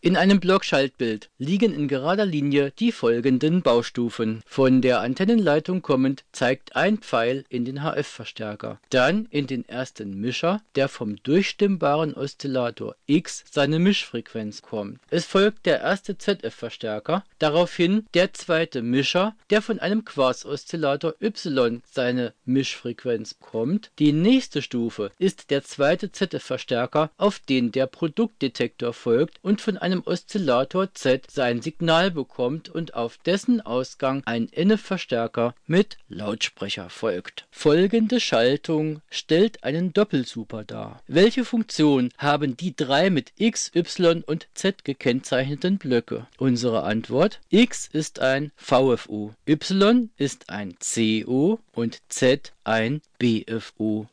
In einem Blockschaltbild liegen in gerader Linie die folgenden Baustufen. Von der Antennenleitung kommend zeigt ein Pfeil in den HF-Verstärker, dann in den ersten Mischer, der vom durchstimmbaren Oszillator X seine Mischfrequenz bekommt. Es folgt der erste ZF-Verstärker, daraufhin der zweite Mischer, der von einem Quarz-Oszillator Y seine Mischfrequenz bekommt. Die nächste Stufe ist der zweite ZF-Verstärker, auf den der Produktdetektor folgt und von einem Oszillator Z sein Signal bekommt und auf dessen Ausgang ein NF-Verstärker mit Lautsprecher folgt. Folgende Schaltung stellt einen Doppelsuper dar. Welche Funktion haben die drei mit X, Y und Z gekennzeichneten Blöcke? Unsere Antwort: X ist ein VFO, Y ist ein CO und Z ein BFO.